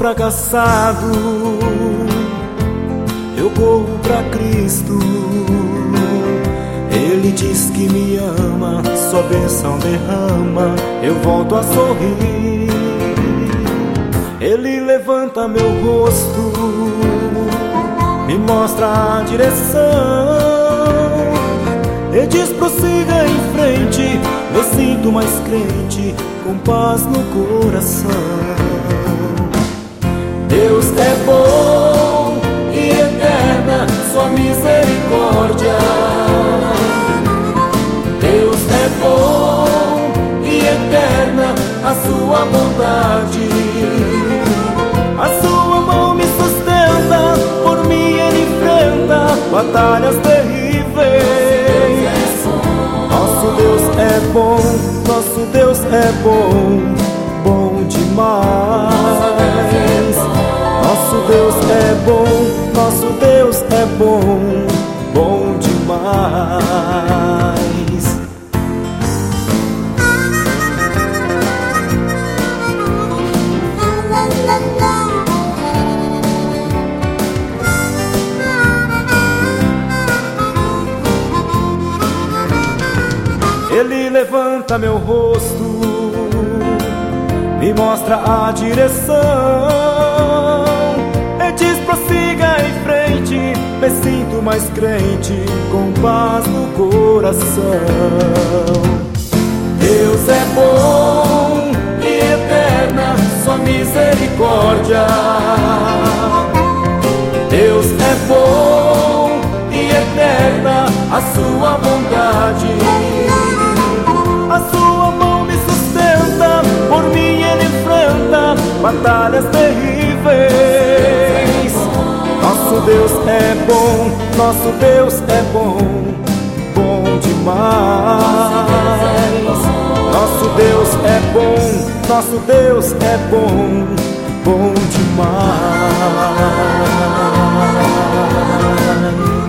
fracassado, eu corro pra Cristo. Ele diz que me ama, sua bênção derrama, eu volto a sorrir. Ele levanta meu rosto, me mostra a direção. Ele diz: prossiga em frente, me sinto mais crente, com paz no coração. Deus é bom e eterna sua misericórdia. Deus é bom e eterna a sua bondade. A sua mão me sustenta, por mim ele enfrenta batalhas terríveis. Nosso Deus é bom, nosso Deus é bom, bom demais. Nosso Deus é bom, nosso Deus é bom, bom demais. Ele levanta meu rosto, me mostra a direção. Ele diz: prossiga em frente, me sinto mais crente, com paz no coração. Deus é bom e eterna sua misericórdia. Deus é bom e eterna a sua bondade. A sua mão me sustenta, por mim ele enfrenta batalhas terríveis. Nosso Deus é bom, nosso Deus é bom, bom demais. Nosso Deus é bom, nosso Deus é bom, bom demais.